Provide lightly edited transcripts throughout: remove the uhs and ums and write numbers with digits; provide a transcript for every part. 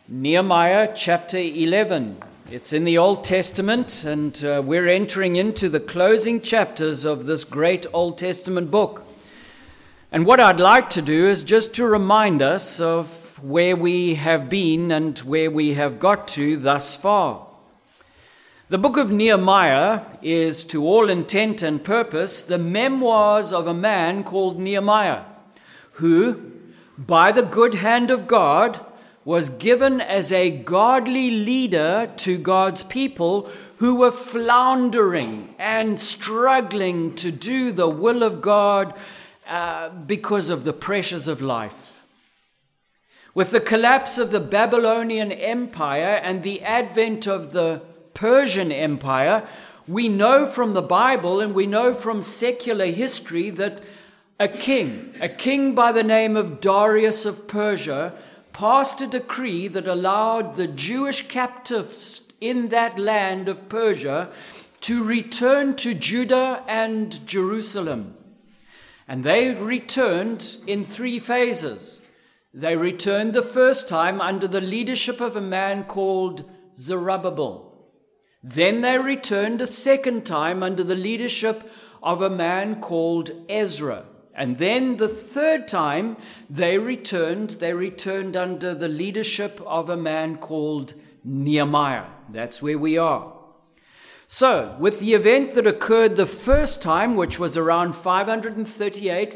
Nehemiah chapter 11. It's in the Old Testament, and we're entering into the closing chapters of this great Old Testament book. And what I'd like to do is just to remind us of where we have been and where we have got to thus far. The book of Nehemiah is, to all intent and purpose, the memoirs of a man called Nehemiah, who, by the good hand of God, was given as a godly leader to God's people who were floundering and struggling to do the will of God because of the pressures of life. With the collapse of the Babylonian Empire and the advent of the Persian Empire, we know from the Bible and we know from secular history that a king by the name of Darius of Persia passed a decree that allowed the Jewish captives in that land of Persia to return to Judah and Jerusalem. And they returned in 3 phases. They returned the first time under the leadership of a man called Zerubbabel. Then they returned a second time under the leadership of a man called Ezra. And then the third time they returned under the leadership of a man called Nehemiah. That's where we are. So, with the event that occurred the first time, which was around 538,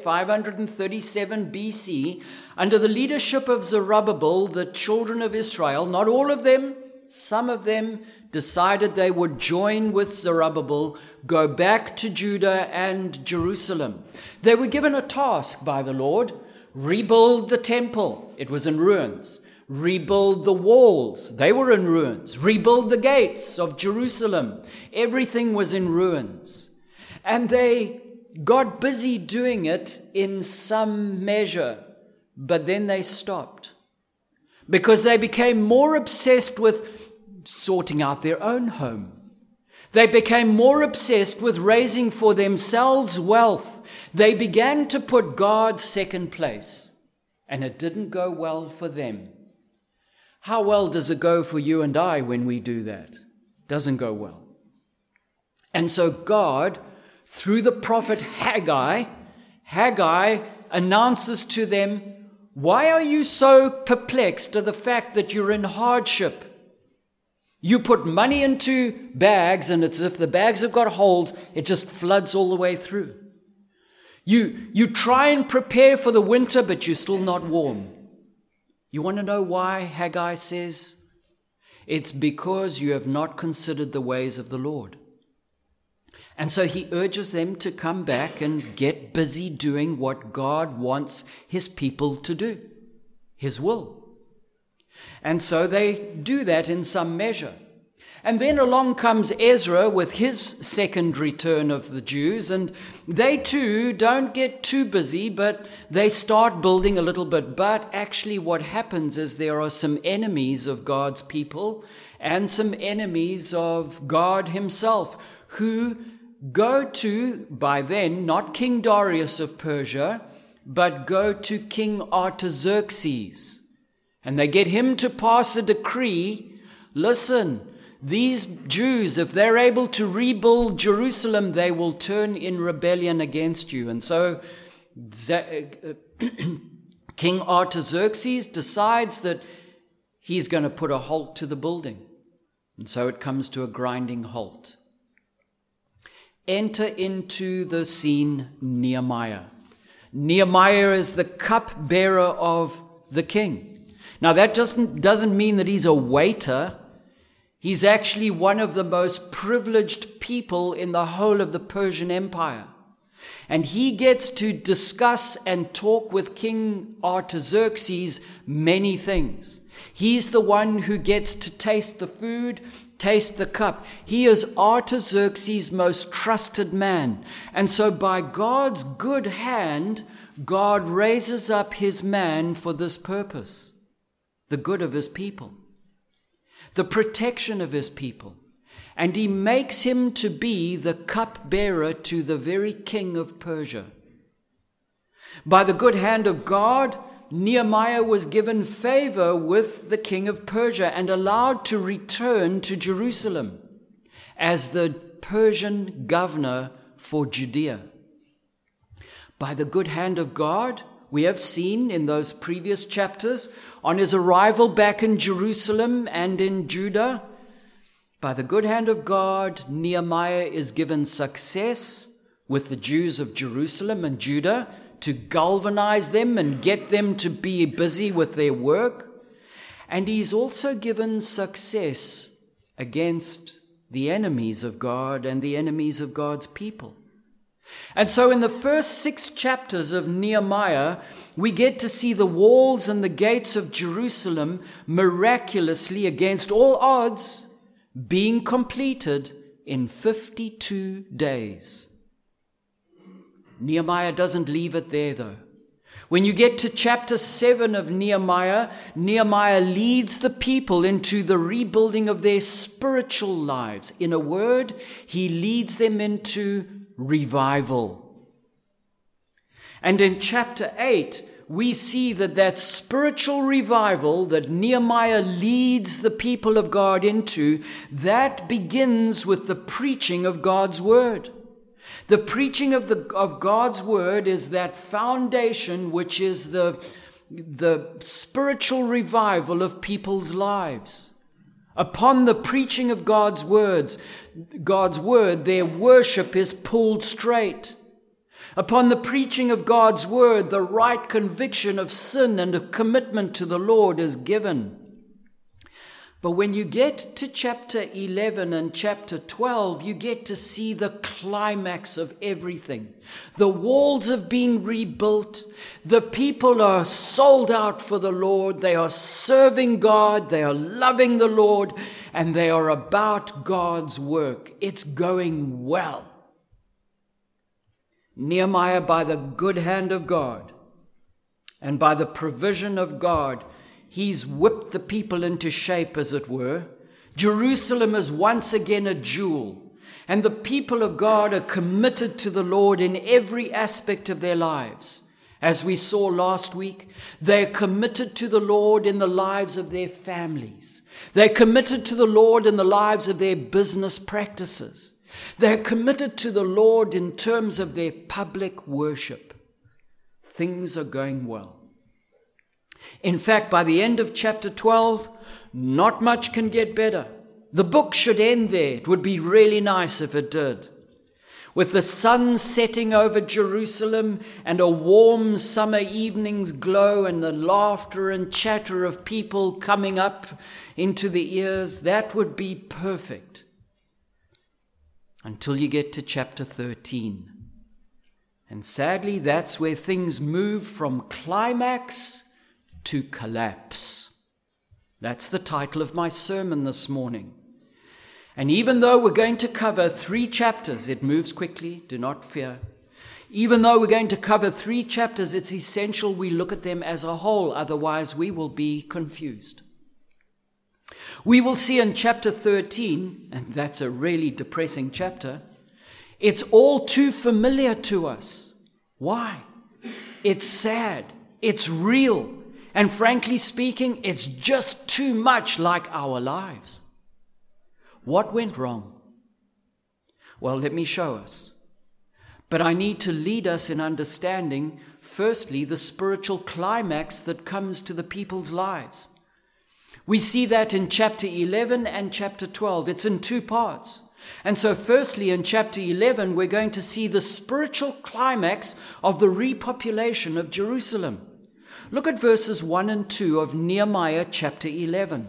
537 BC, under the leadership of Zerubbabel, the children of Israel, not all of them, some of them decided they would join with Zerubbabel, go back to Judah and Jerusalem. They were given a task by the Lord: rebuild the temple. It was in ruins. Rebuild the walls. They were in ruins. Rebuild the gates of Jerusalem. Everything was in ruins. And they got busy doing it in some measure, but then they stopped because they became more obsessed with sorting out their own home. They became more obsessed with raising for themselves wealth. They began to put God second place, and it didn't go well for them. How well does it go for you and I when we do that? Doesn't go well. And so God, through the prophet Haggai announces to them, why are you so perplexed at the fact that you're in hardship? You put money into bags, and it's as if the bags have got holes, it just floods all the way through. You try and prepare for the winter, but you're still not warm. You want to know why Haggai says? It's because you have not considered the ways of the Lord. And so he urges them to come back and get busy doing what God wants his people to do, his will. And so they do that in some measure. And then along comes Ezra with his second return of the Jews, and they too don't get too busy, but they start building a little bit. But actually what happens is there are some enemies of God's people and some enemies of God himself who go to, by then, not King Darius of Persia, but go to King Artaxerxes. And they get him to pass a decree. Listen, these Jews, if they're able to rebuild Jerusalem, they will turn in rebellion against you. And so King Artaxerxes decides that he's going to put a halt to the building. And so it comes to a grinding halt. Enter into the scene Nehemiah. Nehemiah is the cupbearer of the king. Now, that doesn't mean that he's a waiter. He's actually one of the most privileged people in the whole of the Persian Empire. And he gets to discuss and talk with King Artaxerxes many things. He's the one who gets to taste the food, taste the cup. He is Artaxerxes' most trusted man. And so by God's good hand, God raises up his man for this purpose. The good of his people, the protection of his people. And he makes him to be the cupbearer to the very king of Persia. By the good hand of God, Nehemiah was given favor with the king of Persia and allowed to return to Jerusalem as the Persian governor for Judea. By the good hand of God, we have seen in those previous chapters, on his arrival back in Jerusalem and in Judah, by the good hand of God, Nehemiah is given success with the Jews of Jerusalem and Judah to galvanize them and get them to be busy with their work. And he's also given success against the enemies of God and the enemies of God's people. And so in the first 6 chapters of Nehemiah, we get to see the walls and the gates of Jerusalem miraculously, against all odds, being completed in 52 days. Nehemiah doesn't leave it there, though. When you get to chapter 7 of Nehemiah, Nehemiah leads the people into the rebuilding of their spiritual lives. In a word, he leads them into revival. And in chapter 8, we see that spiritual revival that Nehemiah leads the people of God into, that begins with the preaching of God's word. The preaching of God's word is that foundation which is the spiritual revival of people's lives. Upon the preaching of God's word, their worship is pulled straight. Upon the preaching of God's word, the right conviction of sin and a commitment to the Lord is given. But when you get to chapter 11 and chapter 12, you get to see the climax of everything. The walls have been rebuilt. The people are sold out for the Lord. They are serving God. They are loving the Lord. And they are about God's work. It's going well. Nehemiah, by the good hand of God and by the provision of God, he's whipped the people into shape, as it were. Jerusalem is once again a jewel, and the people of God are committed to the Lord in every aspect of their lives. As we saw last week, they're committed to the Lord in the lives of their families. They're committed to the Lord in the lives of their business practices. They're committed to the Lord in terms of their public worship. Things are going well. In fact, by the end of chapter 12, not much can get better. The book should end there. It would be really nice if it did. With the sun setting over Jerusalem and a warm summer evening's glow and the laughter and chatter of people coming up into the ears, that would be perfect. Until you get to chapter 13. And sadly, that's where things move from climax to collapse. That's the title of my sermon this morning. And even though we're going to cover 3 chapters, it moves quickly, do not fear. Even though we're going to cover 3 chapters, it's essential we look at them as a whole, otherwise we will be confused. We will see in chapter 13, and that's a really depressing chapter, it's all too familiar to us. Why? It's sad, it's real, and frankly speaking, it's just too much like our lives. What went wrong? Well, let me show us. But I need to lead us in understanding, firstly, the spiritual climax that comes to the people's lives. We see that in chapter 11 and chapter 12. It's in 2 parts. And so firstly, in chapter 11, we're going to see the spiritual climax of the repopulation of Jerusalem. Look at verses 1 and 2 of Nehemiah chapter 11.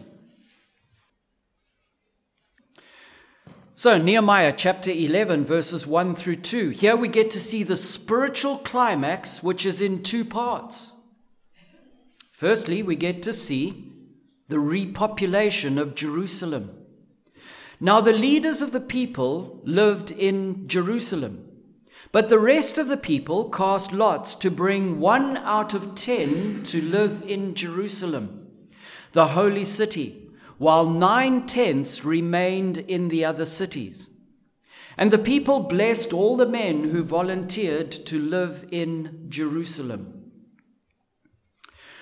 So Nehemiah chapter 11, verses 1 through 2. Here we get to see the spiritual climax, which is in 2 parts. Firstly, we get to see the repopulation of Jerusalem. Now the leaders of the people lived in Jerusalem, but the rest of the people cast lots to bring 1 out of 10 to live in Jerusalem, the holy city, while 9/10 remained in the other cities. And the people blessed all the men who volunteered to live in Jerusalem.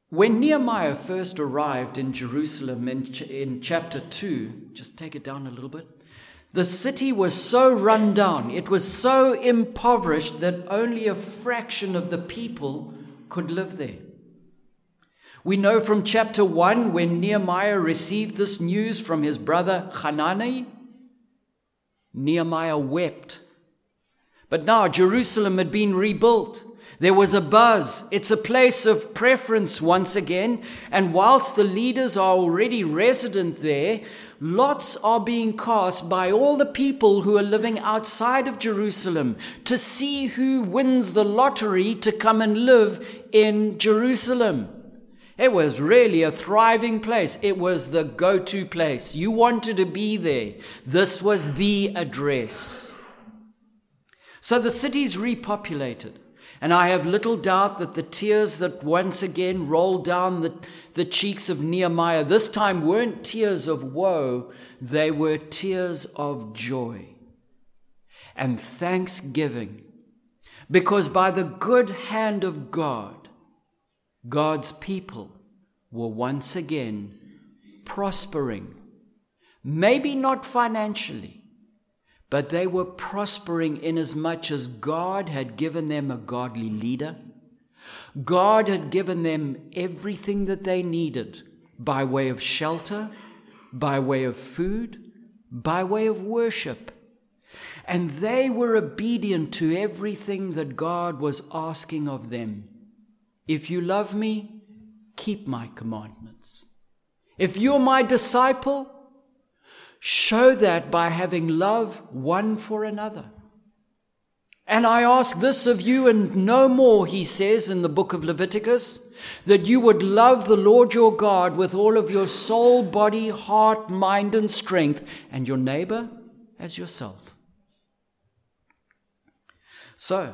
When Nehemiah first arrived in Jerusalem in chapter 2, just take it down a little bit, the city was so run down, it was so impoverished that only a fraction of the people could live there. We know from chapter 1, when Nehemiah received this news from his brother Hanani, Nehemiah wept. But now Jerusalem had been rebuilt. There was a buzz. It's a place of preference once again. And whilst the leaders are already resident there, lots are being cast by all the people who are living outside of Jerusalem to see who wins the lottery to come and live in Jerusalem. It was really a thriving place. It was the go-to place. You wanted to be there. This was the address. So the city's repopulated. And I have little doubt that the tears that once again rolled down the cheeks of Nehemiah this time weren't tears of woe, they were tears of joy and thanksgiving. Because by the good hand of God, God's people were once again prospering. Maybe not financially, but they were prospering inasmuch as God had given them a godly leader. God had given them everything that they needed by way of shelter, by way of food, by way of worship. And they were obedient to everything that God was asking of them. If you love me, keep my commandments. If you're my disciple, show that by having love one for another. And I ask this of you and no more, he says in the book of Leviticus, that you would love the Lord your God with all of your soul, body, heart, mind, and strength, and your neighbor as yourself. So,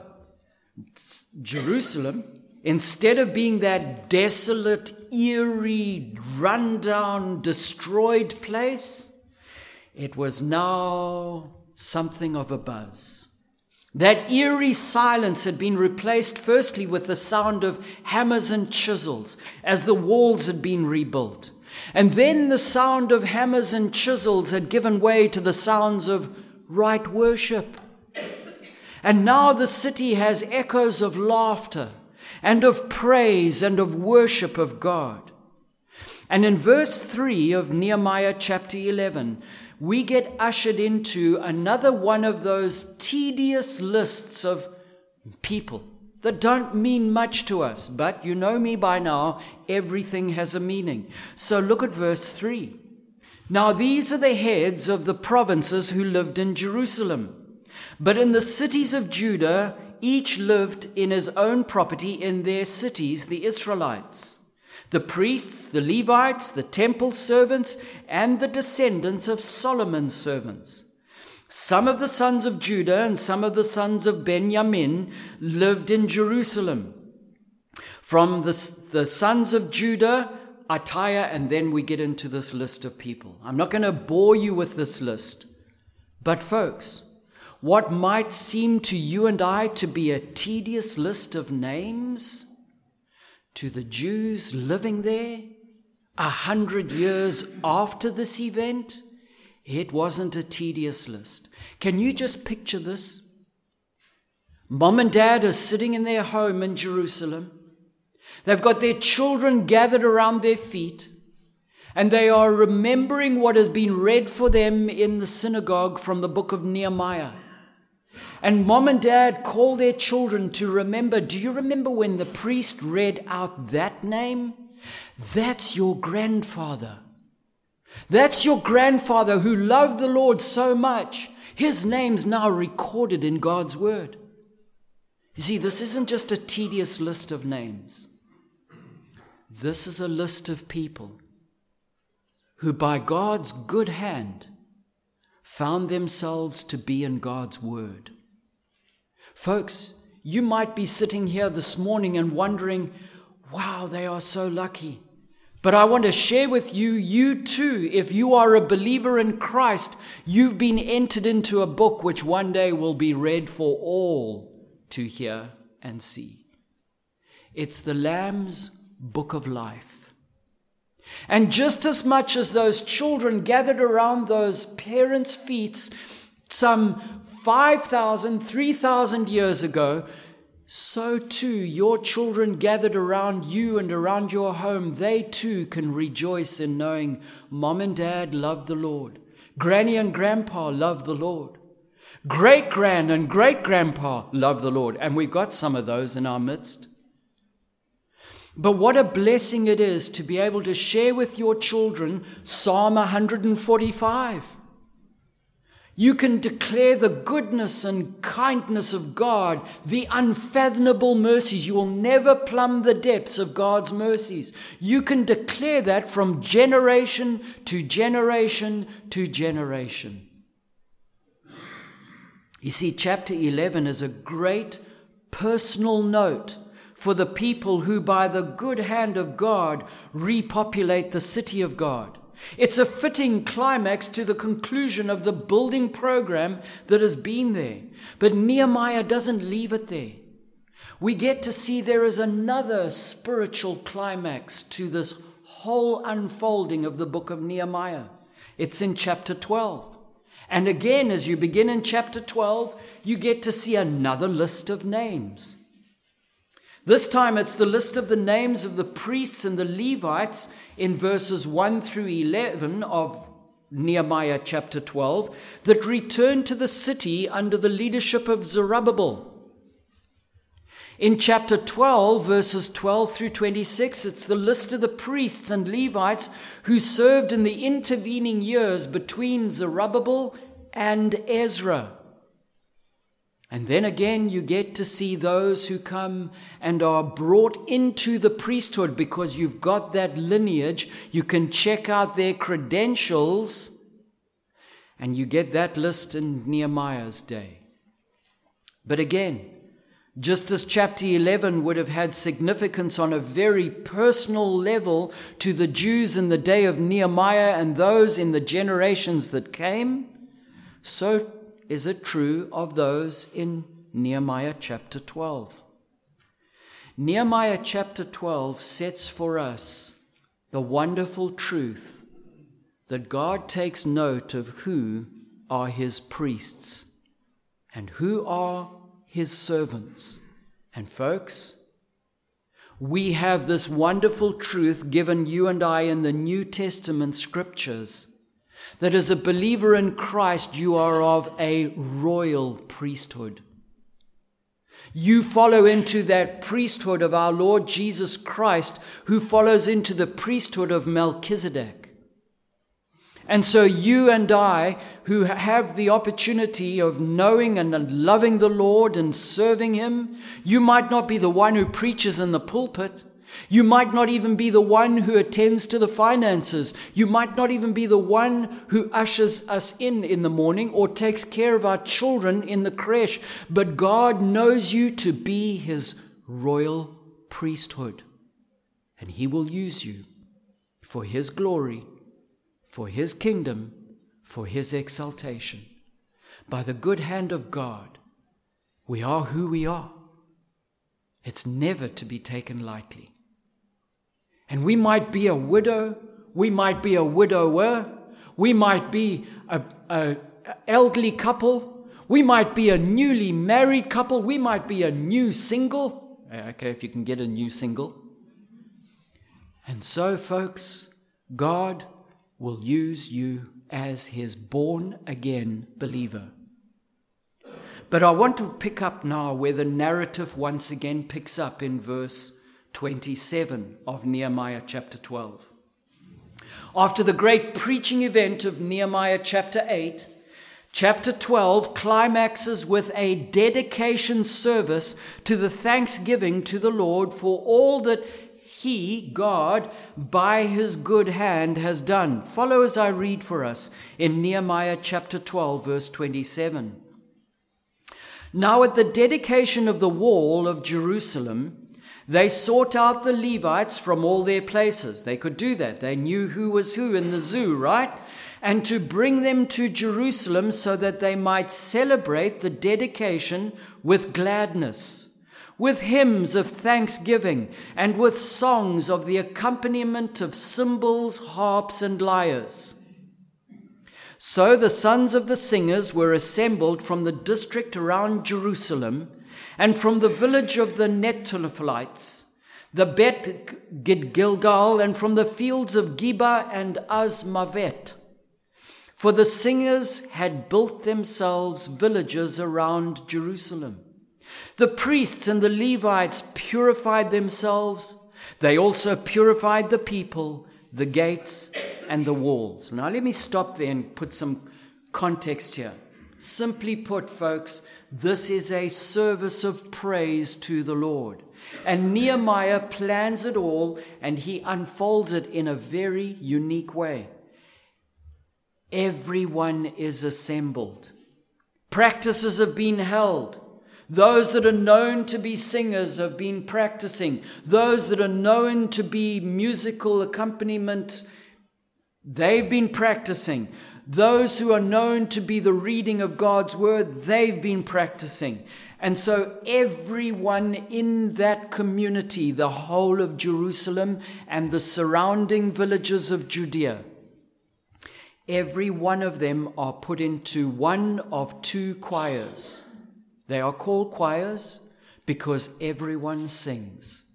Jerusalem, instead of being that desolate, eerie, run-down, destroyed place, it was now something of a buzz. That eerie silence had been replaced firstly with the sound of hammers and chisels as the walls had been rebuilt. And then the sound of hammers and chisels had given way to the sounds of right worship. And now the city has echoes of laughter and of praise and of worship of God. And in verse 3 of Nehemiah chapter 11, we get ushered into another one of those tedious lists of people that don't mean much to us. But you know me by now, everything has a meaning. So look at verse 3. Now these are the heads of the provinces who lived in Jerusalem. But in the cities of Judah, each lived in his own property in their cities, the Israelites. The priests, the Levites, the temple servants, and the descendants of Solomon's servants. Some of the sons of Judah and some of the sons of Benjamin lived in Jerusalem. From the sons of Judah, Attiah, and then we get into this list of people. I'm not going to bore you with this list. But folks, what might seem to you and I to be a tedious list of names, to the Jews living there 100 years after this event, it wasn't a tedious list. Can you just picture this? Mom and dad are sitting in their home in Jerusalem. They've got their children gathered around their feet, and they are remembering what has been read for them in the synagogue from the book of Nehemiah. And mom and dad call their children to remember. Do you remember when the priest read out that name? That's your grandfather. That's your grandfather who loved the Lord so much. His name's now recorded in God's word. You see, this isn't just a tedious list of names. This is a list of people who by God's good hand found themselves to be in God's word. Folks, you might be sitting here this morning and wondering, wow, they are so lucky. But I want to share with you, you too, if you are a believer in Christ, you've been entered into a book which one day will be read for all to hear and see. It's the Lamb's book of life. And just as much as those children gathered around those parents' feet some 5,000, 3,000 years ago, so too your children gathered around you and around your home, they too can rejoice in knowing Mom and Dad love the Lord. Granny and Grandpa love the Lord. Great-grand and great-grandpa love the Lord. And we've got some of those in our midst. But what a blessing it is to be able to share with your children Psalm 145. You can declare the goodness and kindness of God, the unfathomable mercies. You will never plumb the depths of God's mercies. You can declare that from generation to generation to generation. You see, chapter 11 is a great personal note for the people who, by the good hand of God, repopulate the city of God. It's a fitting climax to the conclusion of the building program that has been there. But Nehemiah doesn't leave it there. We get to see there is another spiritual climax to this whole unfolding of the book of Nehemiah. It's in chapter 12. And again, as you begin in chapter 12, you get to see another list of names. This time it's the list of the names of the priests and the Levites in verses 1 through 11 of Nehemiah chapter 12 that returned to the city under the leadership of Zerubbabel. In chapter 12, verses 12 through 26, it's the list of the priests and Levites who served in the intervening years between Zerubbabel and Ezra. And then again, you get to see those who come and are brought into the priesthood because you've got that lineage. You can check out their credentials, and you get that list in Nehemiah's day. But again, just as chapter 11 would have had significance on a very personal level to the Jews in the day of Nehemiah and those in the generations that came, so is it true of those in Nehemiah chapter 12. Nehemiah chapter 12 sets for us the wonderful truth that God takes note of who are his priests and who are his servants. And folks, we have this wonderful truth given you and I in the New Testament scriptures, that as a believer in Christ, you are of a royal priesthood. You follow into that priesthood of our Lord Jesus Christ, who follows into the priesthood of Melchizedek. And so you and I, who have the opportunity of knowing and loving the Lord and serving him, you might not be the one who preaches in the pulpit. You might not even be the one who attends to the finances. You might not even be the one who ushers us in the morning or takes care of our children in the creche. But God knows you to be his royal priesthood. And he will use you for his glory, for his kingdom, for his exaltation. By the good hand of God, we are who we are. It's never to be taken lightly. And we might be a widow, we might be a widower, we might be a elderly couple, we might be a newly married couple, we might be a new single. Okay, if you can get a new single. And so, folks, God will use you as his born-again believer. But I want to pick up now where the narrative once again picks up in verse 27 of Nehemiah chapter 12. After the great preaching event of Nehemiah chapter 8, chapter 12 climaxes with a dedication service to the thanksgiving to the Lord for all that he, God, by his good hand has done. Follow as I read for us in Nehemiah chapter 12, verse 27. Now at the dedication of the wall of Jerusalem, they sought out the Levites from all their places. They could do that. They knew who was who in the zoo, right? And to bring them to Jerusalem so that they might celebrate the dedication with gladness, with hymns of thanksgiving, and with songs of the accompaniment of cymbals, harps, and lyres. So the sons of the singers were assembled from the district around Jerusalem, and from the village of the Netophathites, the Bet Gilgal, and from the fields of Geba and Azmavet. For the singers had built themselves villages around Jerusalem. The priests and the Levites purified themselves. They also purified the people, the gates, and the walls. Now let me stop there and put some context here. Simply put, folks, this is a service of praise to the Lord. And Nehemiah plans it all, and he unfolds it in a very unique way. Everyone is assembled. Practices have been held. Those that are known to be singers have been practicing. Those that are known to be musical accompaniment, they've been practicing. Those who are known to be the reading of God's word, they've been practicing. And so everyone in that community, the whole of Jerusalem and the surrounding villages of Judea, every one of them are put into one of two choirs. They are called choirs because everyone sings.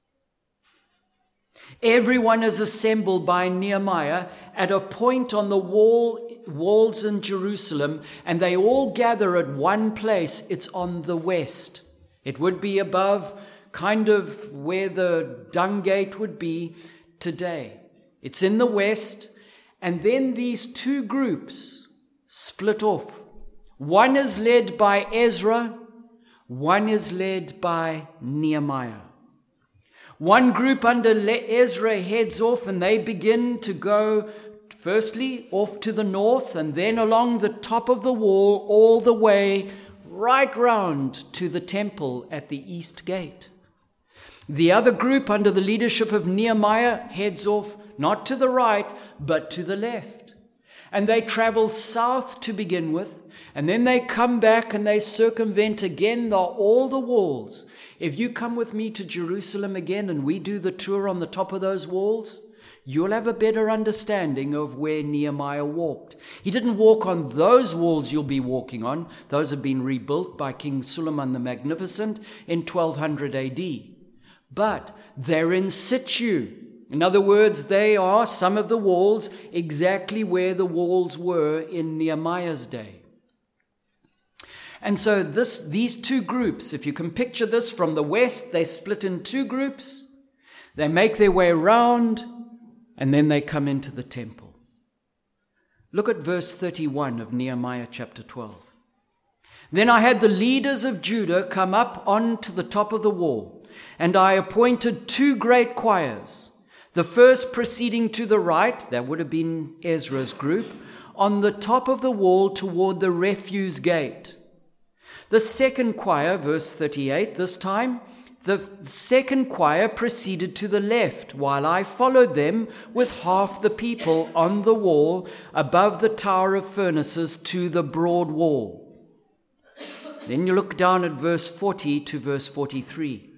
Everyone is assembled by Nehemiah at a point on the walls in Jerusalem, and they all gather at one place. It's on the west. It would be above kind of where the dung gate would be today. It's in the west, and then these two groups split off. One is led by Ezra, one is led by Nehemiah. One group under Ezra heads off, and they begin to go firstly off to the north and then along the top of the wall all the way right round to the temple at the east gate. The other group under the leadership of Nehemiah heads off not to the right but to the left. And they travel south to begin with, and then they come back and they circumvent again all the walls. If you come with me to Jerusalem again and we do the tour on the top of those walls, you'll have a better understanding of where Nehemiah walked. He didn't walk on those walls you'll be walking on. Those have been rebuilt by King Suleiman the Magnificent in 1200 AD. But they're in situ. In other words, they are some of the walls exactly where the walls were in Nehemiah's day. And so these two groups, if you can picture this from the west, they split in two groups. They make their way around, and then they come into the temple. Look at verse 31 of Nehemiah chapter 12. Then I had the leaders of Judah come up onto the top of the wall, and I appointed two great choirs. The first proceeding to the right, that would have been Ezra's group, on the top of the wall toward the refuse gate. The second choir, verse 38, this time, the second choir proceeded to the left, while I followed them with half the people on the wall above the tower of furnaces to the broad wall. Then you look down at verse 40 to verse 43.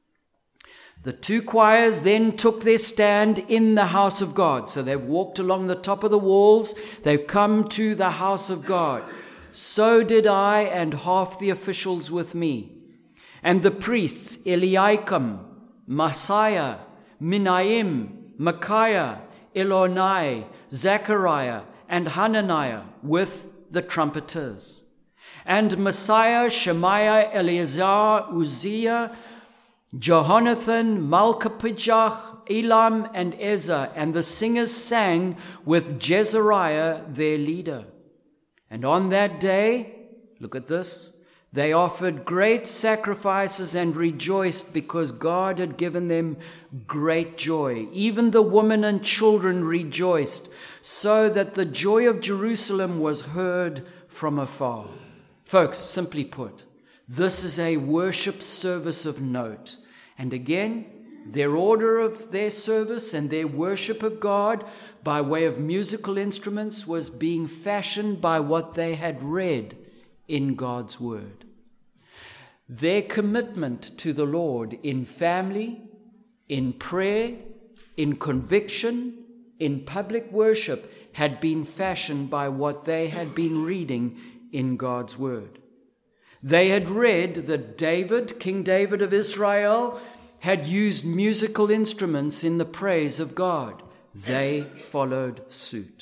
The two choirs then took their stand in the house of God. So they've walked along the top of the walls. They've come to the house of God. So did I and half the officials with me. And the priests, Eliakim, Messiah, Minaim, Micaiah, Elonai, Zechariah, and Hananiah with the trumpeters. And Messiah, Shemaiah, Eleazar, Uzziah, Jehonathan, Malchijah, Elam, and Ezra, and the singers sang with Jezariah their leader. And on that day, look at this, they offered great sacrifices and rejoiced because God had given them great joy. Even the women and children rejoiced, so that the joy of Jerusalem was heard from afar. Folks, simply put, this is a worship service of note. And again, their order of their service and their worship of God by way of musical instruments was being fashioned by what they had read in God's word. Their commitment to the Lord in family, in prayer, in conviction, in public worship had been fashioned by what they had been reading in God's Word. They had read that David, King David of Israel, had used musical instruments in the praise of God. They followed suit.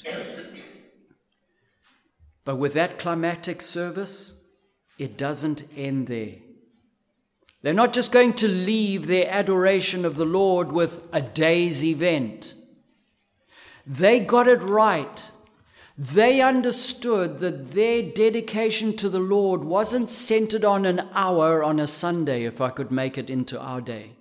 But with that climactic service, it doesn't end there. They're not just going to leave their adoration of the Lord with a day's event. They got it right. They understood that their dedication to the Lord wasn't centered on an hour on a Sunday, if I could make it into our day.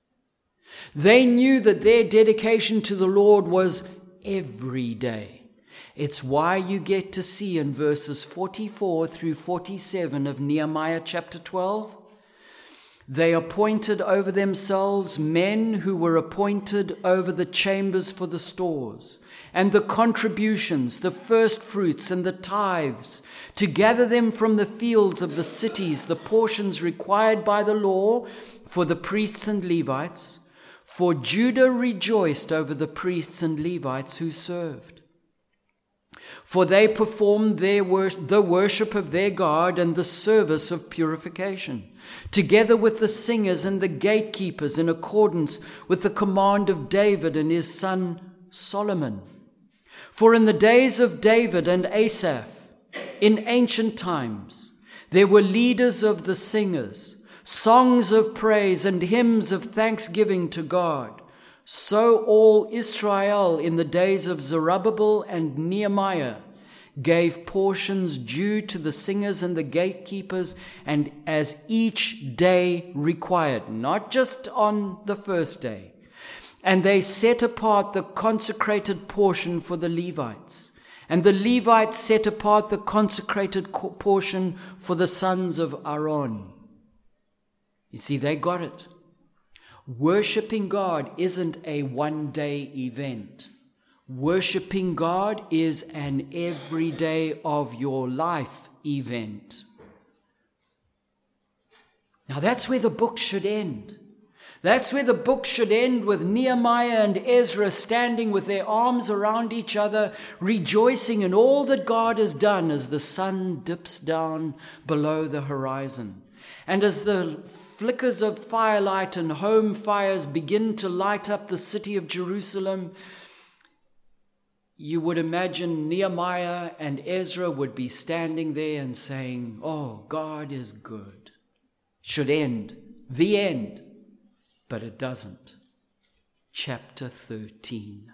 They knew that their dedication to the Lord was every day. It's why you get to see in verses 44 through 47 of Nehemiah chapter 12, they appointed over themselves men who were appointed over the chambers for the stores, and the contributions, the first fruits, and the tithes, to gather them from the fields of the cities, the portions required by the law for the priests and Levites. For Judah rejoiced over the priests and Levites who served. For they performed the worship of their God and the service of purification, together with the singers and the gatekeepers, in accordance with the command of David and his son Solomon. For in the days of David and Asaph, in ancient times, there were leaders of the singers, songs of praise and hymns of thanksgiving to God. So all Israel in the days of Zerubbabel and Nehemiah gave portions due to the singers and the gatekeepers, and as each day required, not just on the first day. And they set apart the consecrated portion for the Levites, and the Levites set apart the consecrated portion for the sons of Aaron. You see, they got it. Worshipping God isn't a one-day event. Worshipping God is an everyday of your life event. Now that's where the book should end. That's where the book should end, with Nehemiah and Ezra standing with their arms around each other, rejoicing in all that God has done as the sun dips down below the horizon. And as the flickers of firelight and home fires begin to light up the city of Jerusalem, you would imagine Nehemiah and Ezra would be standing there and saying, "Oh, God is good." Should end, the end. But it doesn't. Chapter 13.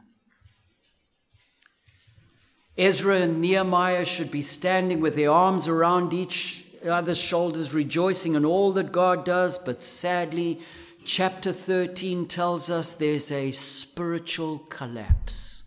Ezra and Nehemiah should be standing with their arms around each other's shoulders, rejoicing in all that God does. But sadly, chapter 13 tells us there's a spiritual collapse.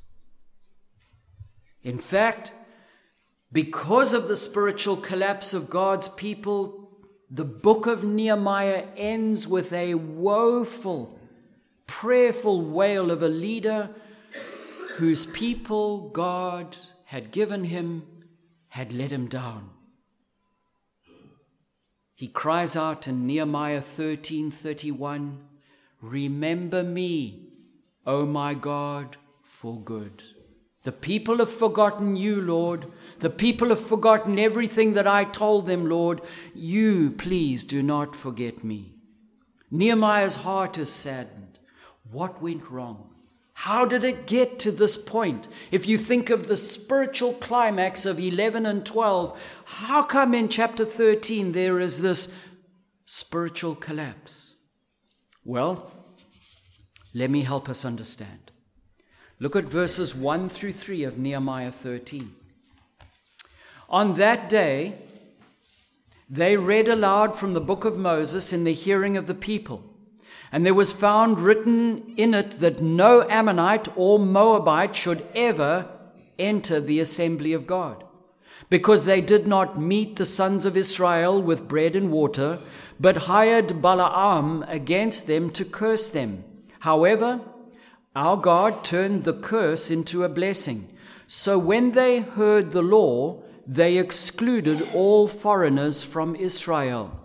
In fact, because of the spiritual collapse of God's people, the book of Nehemiah ends with a woeful, prayerful wail of a leader whose people God had given him had let him down. He cries out in Nehemiah 13:31, "Remember me, O my God, for good." The people have forgotten you, Lord. The people have forgotten everything that I told them, Lord. You, please, do not forget me. Nehemiah's heart is saddened. What went wrong? How did it get to this point? If you think of the spiritual climax of 11 and 12, how come in chapter 13 there is this spiritual collapse? Well, let me help us understand. Look at verses 1 through 3 of Nehemiah 13. On that day, they read aloud from the book of Moses in the hearing of the people. And there was found written in it that no Ammonite or Moabite should ever enter the assembly of God, because they did not meet the sons of Israel with bread and water, but hired Balaam against them to curse them. However, our God turned the curse into a blessing. So when they heard the law, they excluded all foreigners from Israel.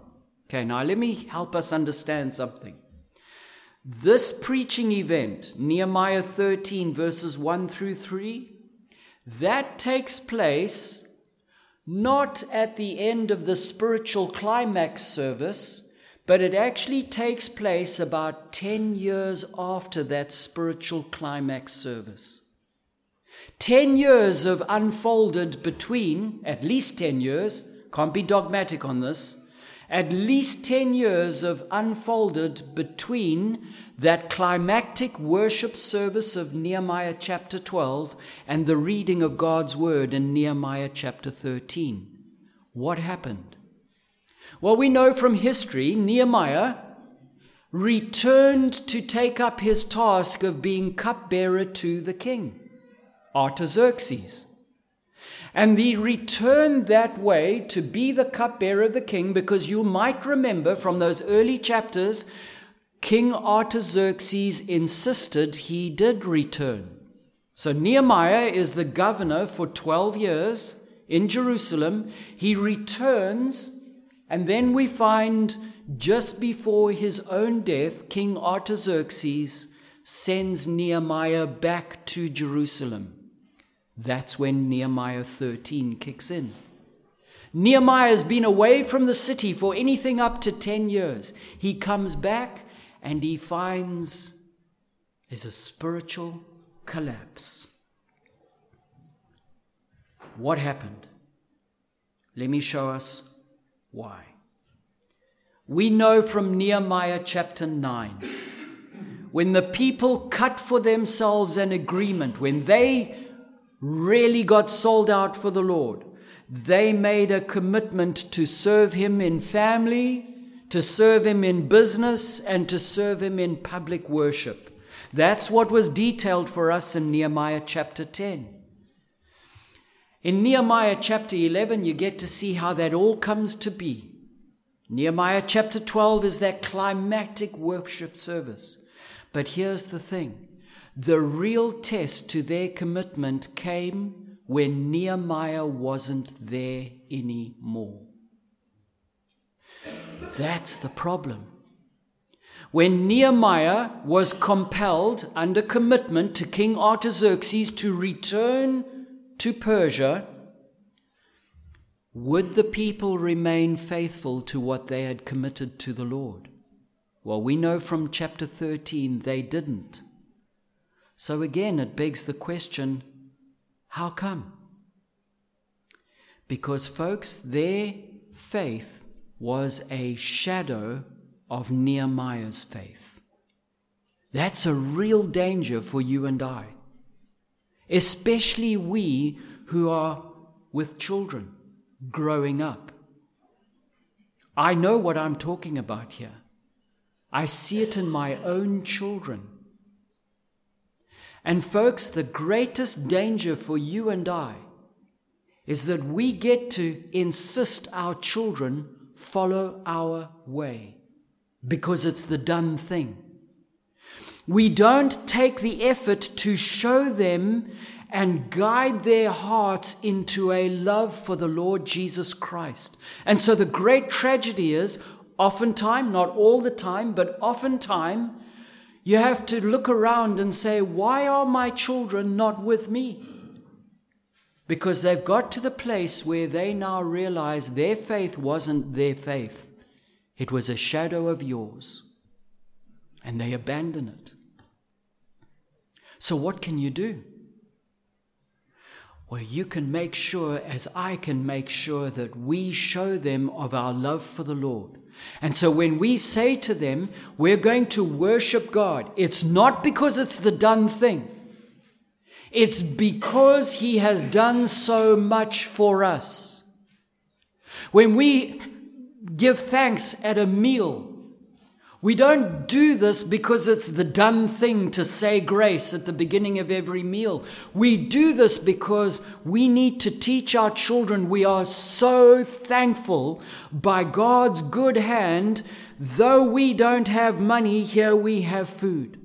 Okay, now let me help us understand something. This preaching event, Nehemiah 13 verses 1 through 3, that takes place not at the end of the spiritual climax service, but it actually takes place about 10 years after that spiritual climax service. 10 years of unfolded between, at least 10 years, can't be dogmatic on this, at least 10 years of unfolded between that climactic worship service of Nehemiah chapter 12 and the reading of God's word in Nehemiah chapter 13. What happened? Well, we know from history, Nehemiah returned to take up his task of being cupbearer to the king, Artaxerxes. And he returned that way to be the cupbearer of the king because you might remember from those early chapters, King Artaxerxes insisted he did return. So Nehemiah is the governor for 12 years in Jerusalem. He returns, and then we find just before his own death, King Artaxerxes sends Nehemiah back to Jerusalem. That's when Nehemiah 13 kicks in. Nehemiah has been away from the city for anything up to 10 years. He comes back and he finds there's a spiritual collapse. What happened? Let me show us why. We know from Nehemiah chapter 9, when the people cut for themselves an agreement, when they really got sold out for the Lord, they made a commitment to serve him in family, to serve him in business, and to serve him in public worship. That's what was detailed for us in Nehemiah chapter 10. In Nehemiah chapter 11, you get to see how that all comes to be. Nehemiah chapter 12 is that climactic worship service. But here's the thing. The real test to their commitment came when Nehemiah wasn't there anymore. That's the problem. When Nehemiah was compelled under commitment to King Artaxerxes to return to Persia, would the people remain faithful to what they had committed to the Lord? Well, we know from chapter 13 they didn't. So again, it begs the question, how come? Because, folks, their faith was a shadow of Nehemiah's faith. That's a real danger for you and I, especially we who are with children growing up. I know what I'm talking about here. I see it in my own children. And folks, the greatest danger for you and I is that we get to insist our children follow our way because it's the done thing. We don't take the effort to show them and guide their hearts into a love for the Lord Jesus Christ. And so the great tragedy is, oftentimes, not all the time, but oftentimes, you have to look around and say, why are my children not with me? Because they've got to the place where they now realize their faith wasn't their faith. It was a shadow of yours. And they abandon it. So what can you do? Well, you can make sure, as I can make sure, that we show them of our love for the Lord. And so when we say to them, we're going to worship God, it's not because it's the done thing. It's because He has done so much for us. When we give thanks at a meal, we don't do this because it's the done thing to say grace at the beginning of every meal. We do this because we need to teach our children we are so thankful by God's good hand. Though we don't have money, here we have food.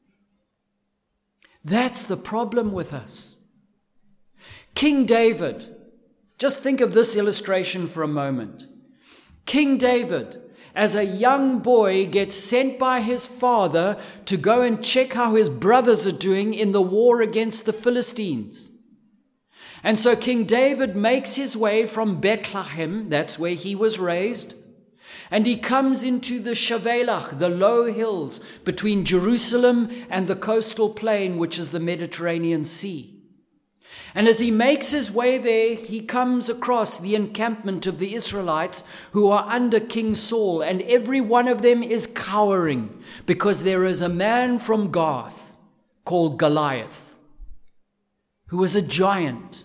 That's the problem with us. King David, just think of this illustration for a moment. King David, as a young boy, gets sent by his father to go and check how his brothers are doing in the war against the Philistines. And so King David makes his way from Bethlehem, that's where he was raised, and he comes into the Shavelach, the low hills between Jerusalem and the coastal plain, which is the Mediterranean Sea. And as he makes his way there, he comes across the encampment of the Israelites who are under King Saul, and every one of them is cowering because there is a man from Gath called Goliath, who was a giant.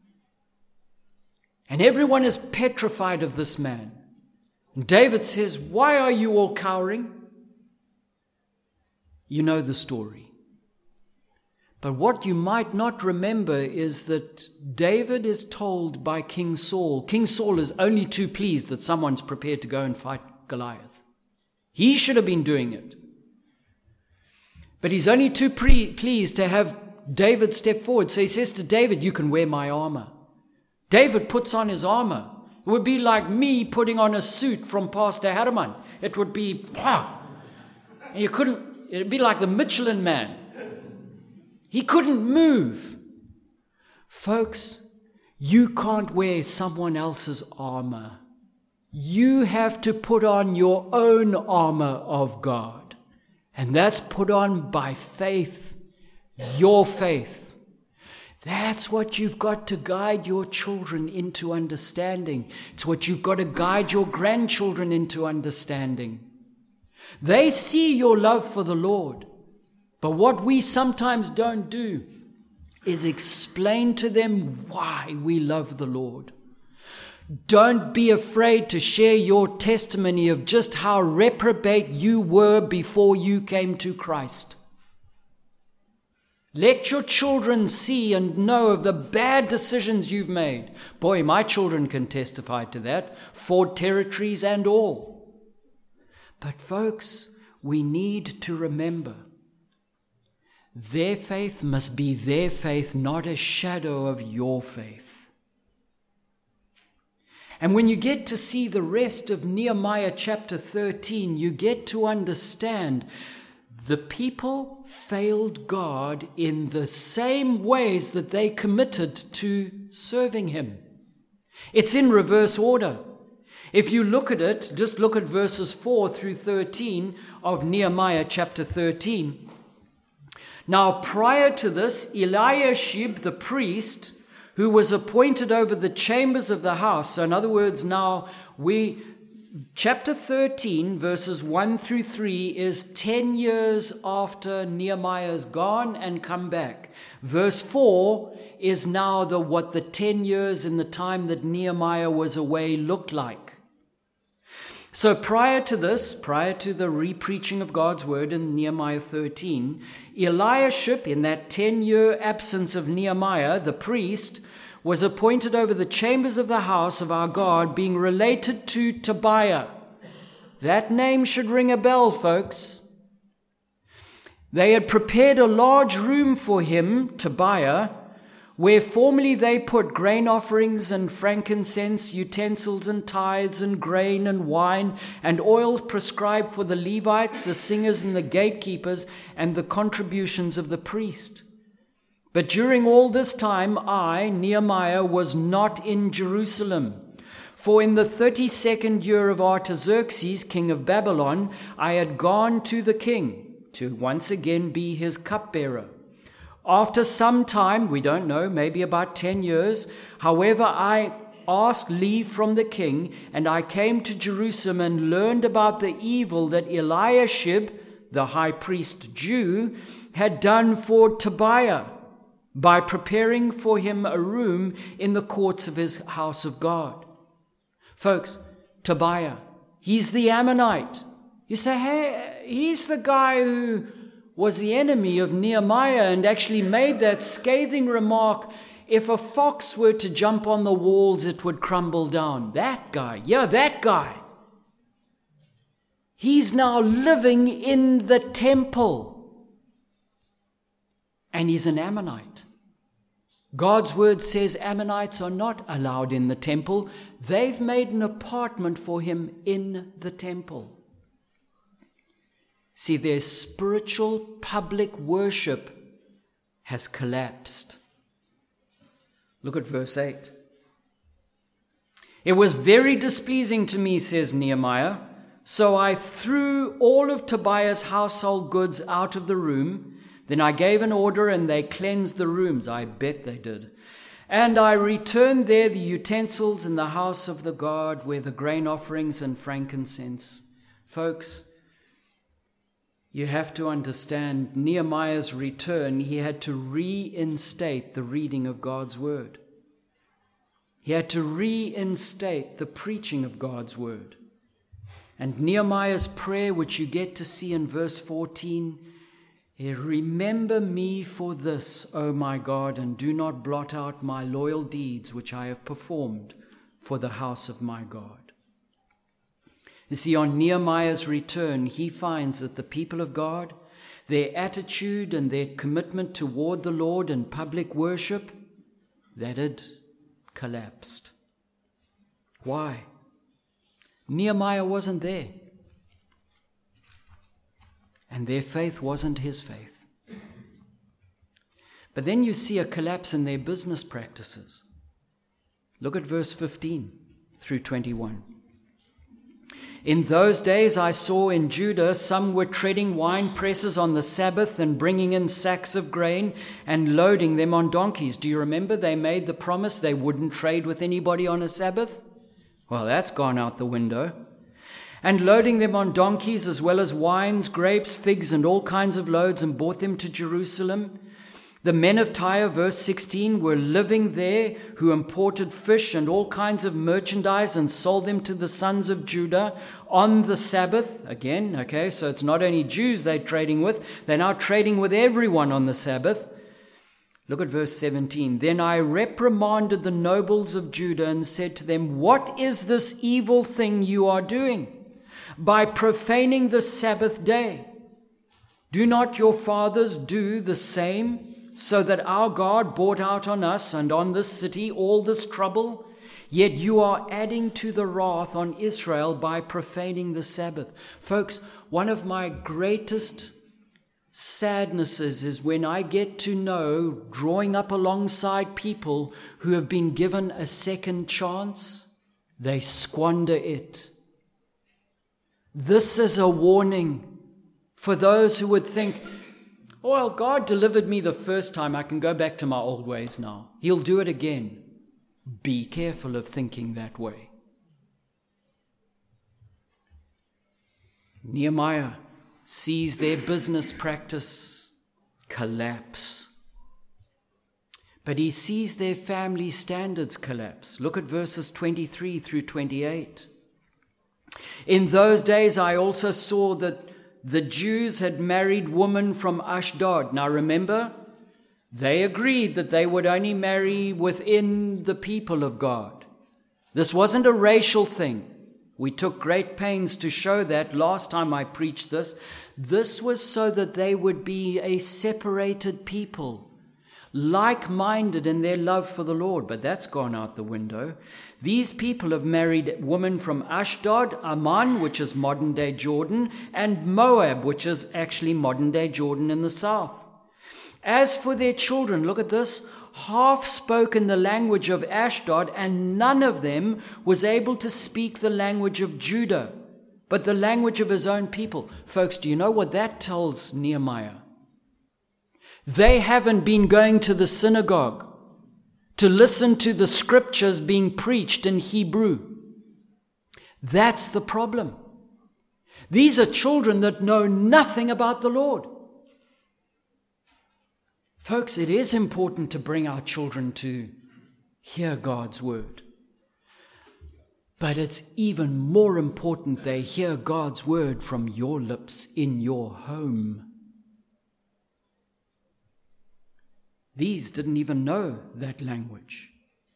And everyone is petrified of this man. And David says, "Why are you all cowering?" You know the story. But what you might not remember is that David is told by King Saul is only too pleased that someone's prepared to go and fight Goliath. He should have been doing it. But he's only too pleased to have David step forward. So he says to David, "You can wear my armor." David puts on his armor. It would be like me putting on a suit from Pastor Harriman. It would be, it'd be like the Michelin Man. He couldn't move. Folks, you can't wear someone else's armor. You have to put on your own armor of God. And that's put on by faith, your faith. That's what you've got to guide your children into understanding. It's what you've got to guide your grandchildren into understanding. They see your love for the Lord. But what we sometimes don't do is explain to them why we love the Lord. Don't be afraid to share your testimony of just how reprobate you were before you came to Christ. Let your children see and know of the bad decisions you've made. Boy, my children can testify to that, Ford Territories and all. But folks, we need to remember, their faith must be their faith, not a shadow of your faith. And when you get to see the rest of Nehemiah chapter 13, you get to understand the people failed God in the same ways that they committed to serving him. It's in reverse order. If you look at it, just look at verses 4 through 13 of Nehemiah chapter 13. Now, prior to this, Eliashib the priest, who was appointed over the chambers of the house. So in other words, now chapter 13, verses 1 through 3 is 10 years after Nehemiah's gone and come back. Verse 4 is now what the 10 years in the time that Nehemiah was away looked like. So prior to the re-preaching of God's word in Nehemiah 13, Eliashib, in that 10-year absence of Nehemiah, the priest, was appointed over the chambers of the house of our God, being related to Tobiah. That name should ring a bell, folks. They had prepared a large room for him, Tobiah, where formerly they put grain offerings and frankincense, utensils and tithes and grain and wine and oil prescribed for the Levites, the singers and the gatekeepers, and the contributions of the priest. But during all this time, I, Nehemiah, was not in Jerusalem. For in the 32nd year of Artaxerxes, king of Babylon, I had gone to the king to once again be his cupbearer. After some time, we don't know, maybe about 10 years, however, I asked leave from the king, and I came to Jerusalem and learned about the evil that Eliashib, the high priest Jew, had done for Tobiah by preparing for him a room in the courts of his house of God. Folks, Tobiah, he's the Ammonite. You say, hey, he's the guy who was the enemy of Nehemiah and actually made that scathing remark, if a fox were to jump on the walls, it would crumble down. That guy, that guy. He's now living in the temple. And he's an Ammonite. God's word says Ammonites are not allowed in the temple. They've made an apartment for him in the temple. See, their spiritual public worship has collapsed. Look at verse 8. It was very displeasing to me, says Nehemiah, so I threw all of Tobiah's household goods out of the room. Then I gave an order and they cleansed the rooms. I bet they did. And I returned there the utensils in the house of the God where the grain offerings and frankincense. Folks, you have to understand Nehemiah's return. He had to reinstate the reading of God's word. He had to reinstate the preaching of God's word. And Nehemiah's prayer, which you get to see in verse 14, remember me for this, O my God, and do not blot out my loyal deeds which I have performed for the house of my God. You see, on Nehemiah's return, he finds that the people of God, their attitude and their commitment toward the Lord and public worship, that had collapsed. Why? Nehemiah wasn't there. And their faith wasn't his faith. But then you see a collapse in their business practices. Look at verse 15 through 21. In those days I saw in Judah some were treading wine presses on the Sabbath and bringing in sacks of grain and loading them on donkeys. Do you remember they made the promise they wouldn't trade with anybody on a Sabbath? Well, that's gone out the window. And loading them on donkeys as well as wines, grapes, figs, and all kinds of loads, and brought them to Jerusalem. The men of Tyre, verse 16, were living there, who imported fish and all kinds of merchandise and sold them to the sons of Judah on the Sabbath. Again, okay, so it's not only Jews they're trading with, they're now trading with everyone on the Sabbath. Look at verse 17. Then I reprimanded the nobles of Judah and said to them, what is this evil thing you are doing? By profaning the Sabbath day. Do not your fathers do the same, so that our God brought out on us and on this city all this trouble? Yet you are adding to the wrath on Israel by profaning the Sabbath. Folks, one of my greatest sadnesses is when I get to know, drawing up alongside people who have been given a second chance, they squander it. This is a warning for those who would think, oh, well, God delivered me the first time. I can go back to my old ways now. He'll do it again. Be careful of thinking that way. Nehemiah sees their business practice collapse. But he sees their family standards collapse. Look at verses 23 through 28. In those days, I also saw that the Jews had married women from Ashdod. Now remember, they agreed that they would only marry within the people of God. This wasn't a racial thing. We took great pains to show that last time I preached this. This was so that they would be a separated people, like-minded in their love for the Lord, but that's gone out the window. These people have married women from Ashdod, Ammon, which is modern-day Jordan, and Moab, which is actually modern-day Jordan in the south. As for their children, look at this, half spoke in the language of Ashdod, and none of them was able to speak the language of Judah, but the language of his own people. Folks, do you know what that tells Nehemiah? They haven't been going to the synagogue to listen to the scriptures being preached in Hebrew. That's the problem. These are children that know nothing about the Lord. Folks, it is important to bring our children to hear God's word. But it's even more important they hear God's word from your lips in your home. These didn't even know that language.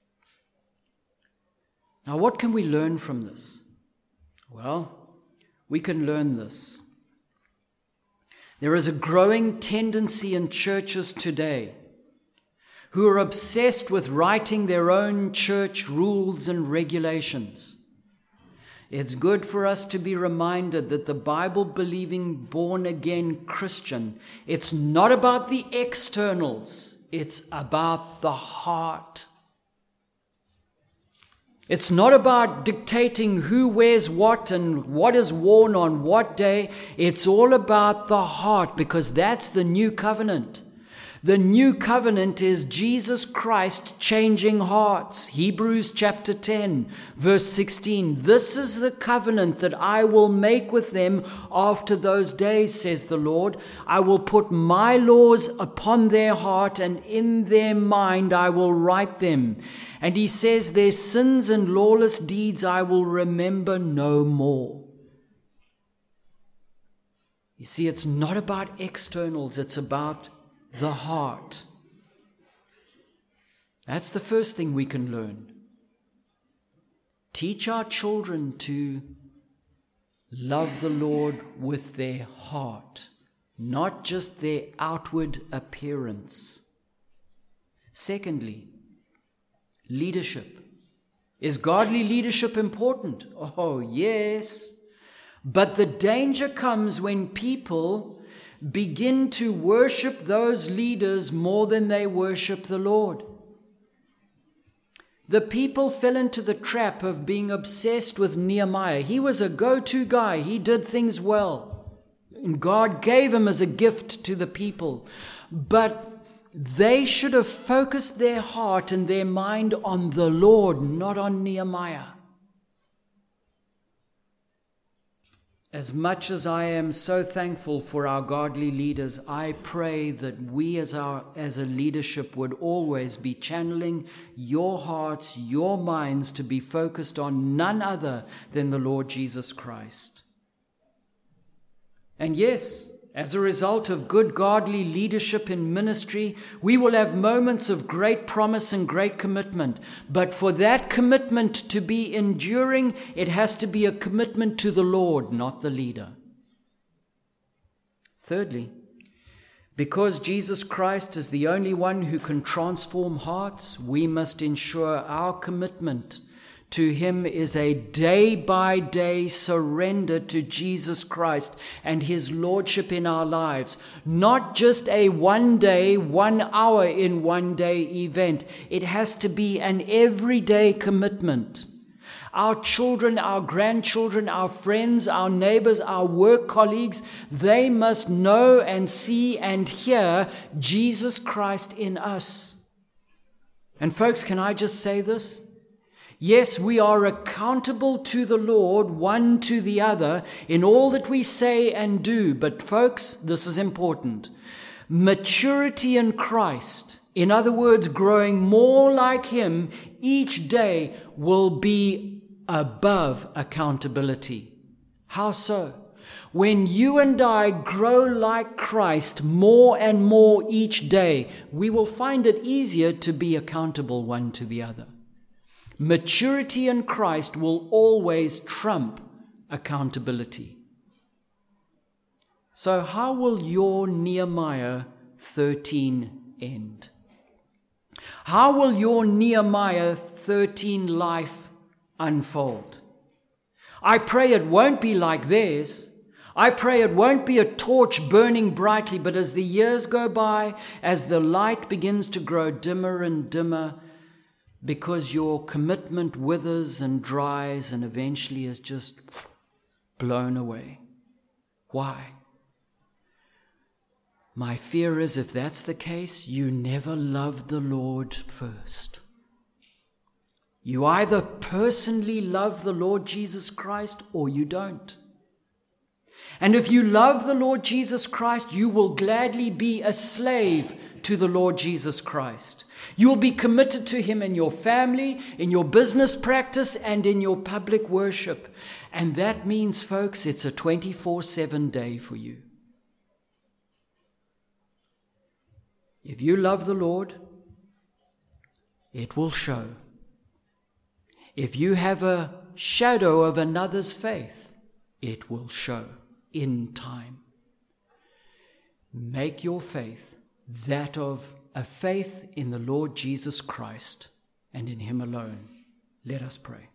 Now, what can we learn from this? Well, we can learn this. There is a growing tendency in churches today who are obsessed with writing their own church rules and regulations. It's good for us to be reminded that the Bible-believing, born-again Christian, it's not about the externals, it's about the heart. It's not about dictating who wears what and what is worn on what day. It's all about the heart, because that's the new covenant. The new covenant is Jesus Christ changing hearts. Hebrews chapter 10, verse 16. This is the covenant that I will make with them after those days, says the Lord. I will put my laws upon their heart, and in their mind I will write them. And he says, their sins and lawless deeds I will remember no more. You see, it's not about externals, it's about the heart. That's the first thing we can learn. Teach our children to love the Lord with their heart, not just their outward appearance. Secondly, leadership. Is godly leadership important? Oh, yes. But the danger comes when people begin to worship those leaders more than they worship the Lord. The people fell into the trap of being obsessed with Nehemiah. He was a go-to guy. He did things well. And God gave him as a gift to the people. But they should have focused their heart and their mind on the Lord, not on Nehemiah. As much as I am so thankful for our godly leaders, I pray that we as a leadership would always be channeling your hearts, your minds to be focused on none other than the Lord Jesus Christ. And yes, as a result of good godly leadership in ministry, we will have moments of great promise and great commitment. But for that commitment to be enduring, it has to be a commitment to the Lord, not the leader. Thirdly, because Jesus Christ is the only one who can transform hearts, we must ensure our commitment to him is a day-by-day surrender to Jesus Christ and his lordship in our lives. Not just a 1 day, 1 hour in 1 day event. It has to be an everyday commitment. Our children, our grandchildren, our friends, our neighbors, our work colleagues, they must know and see and hear Jesus Christ in us. And folks, can I just say this? Yes, we are accountable to the Lord, one to the other, in all that we say and do. But folks, this is important. Maturity in Christ, in other words, growing more like him each day, will be above accountability. How so? When you and I grow like Christ more and more each day, we will find it easier to be accountable one to the other. Maturity in Christ will always trump accountability. So how will your Nehemiah 13 end? How will your Nehemiah 13 life unfold? I pray it won't be like theirs. I pray it won't be a torch burning brightly, but as the years go by, as the light begins to grow dimmer and dimmer, because your commitment withers and dries and eventually is just blown away. Why? My fear is if that's the case, you never loved the Lord first. You either personally love the Lord Jesus Christ or you don't. And if you love the Lord Jesus Christ, you will gladly be a slave to the Lord Jesus Christ. You will be committed to him in your family, in your business practice, and in your public worship. And that means, folks, it's a 24/7 day for you. If you love the Lord, it will show. If you have a shadow of another's faith, it will show in time. Make your faith that of a faith in the Lord Jesus Christ and in him alone. Let us pray.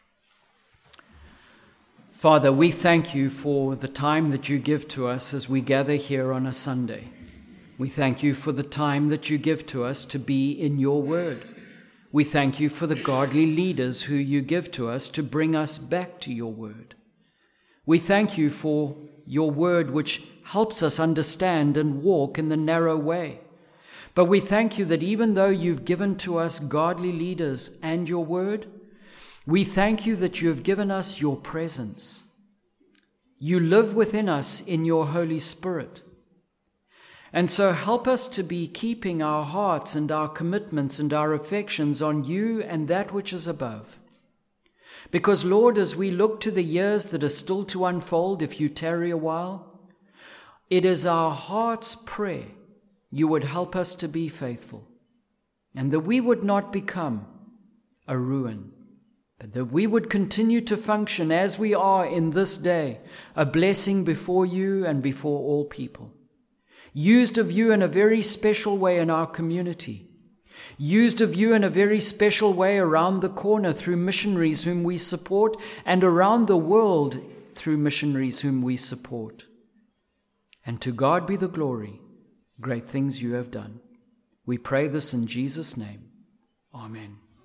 Father, we thank you for the time that you give to us as we gather here on a Sunday. We thank you for the time that you give to us to be in your word. We thank you for the godly leaders who you give to us to bring us back to your word. We thank you for your word which helps us understand and walk in the narrow way. But we thank you that even though you've given to us godly leaders and your word, we thank you that you have given us your presence. You live within us in your Holy Spirit. And so help us to be keeping our hearts and our commitments and our affections on you and that which is above. Because, Lord, as we look to the years that are still to unfold, if you tarry a while, it is our heart's prayer you would help us to be faithful, and that we would not become a ruin, but that we would continue to function as we are in this day, a blessing before you and before all people. Used of you in a very special way in our community, used of you in a very special way around the corner through missionaries whom we support, and around the world through missionaries whom we support. And to God be the glory, great things you have done. We pray this in Jesus' name. Amen.